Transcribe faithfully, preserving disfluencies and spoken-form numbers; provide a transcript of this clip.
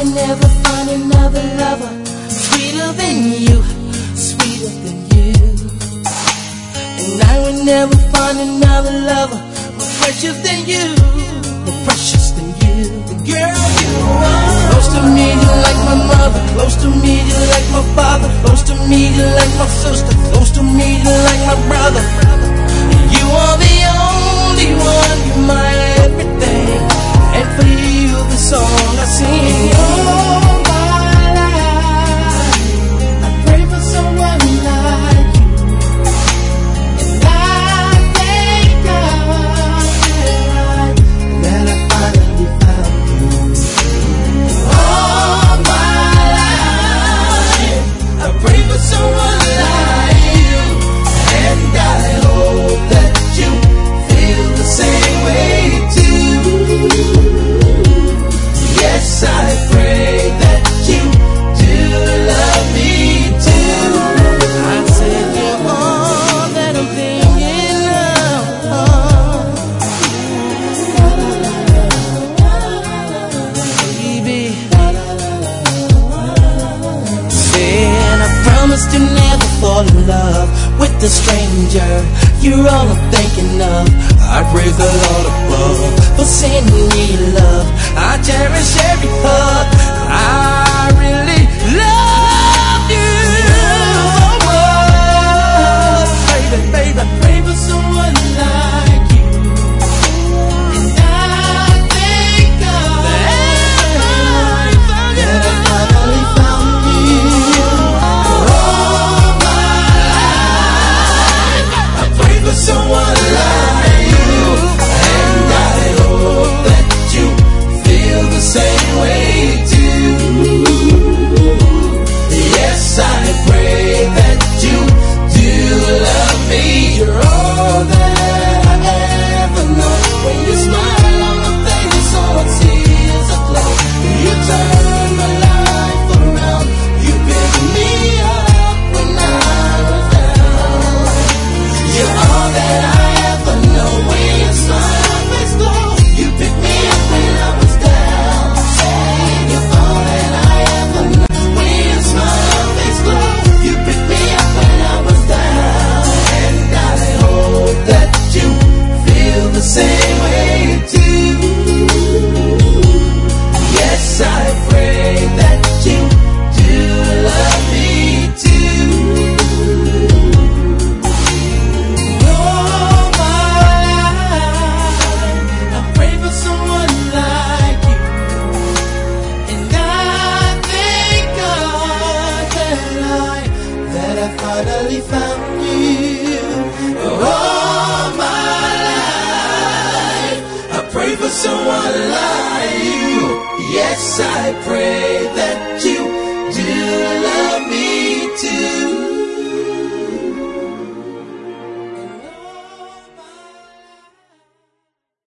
will never find another lover sweeter than you, sweeter than you. And I will never find another lover more precious than you, more precious than you. Girl, you are close to me, you like my mother. Close to me, you like my father. Close to me, you like my sister. Close to me, you like my brother. You are the only one, you're my everything. And for you, the song I sing. All my life, I pray for someone like you. And I thank God that I finally found you. All my life, I pray for someone like you. And I hope that you feel the same way too. Yes, I pray that you do love me too. I said you're all that I'm thinking of, baby. Said I promised to never fall in love with a stranger. You're all I'm thinking of. I praise the Lord above for sending me love. I cherish every hug. I really love you so much. Baby, baby, I pray for someone like you. And I thank God that I finally found you. All my life, I pray for someone like you. And I hope that you feel the same way too. Yes, I pray that you do love me. You're all that I ever know. When you smile on my face, all I see is a glow. You turn my life around. You pick me up when I was down. You're all that I ever know. When you smile on my face glow. You pick me up when I was down. Say you're all that I ever know. When you smile on my face glow. You pick me up when I was down. And I hope that you feel the same way too. Yes, I pray that you do love me too. All my life, I pray for someone like you. And I thank God that I, that I finally found you. All my life, I pray for someone like you. Yes, I pray that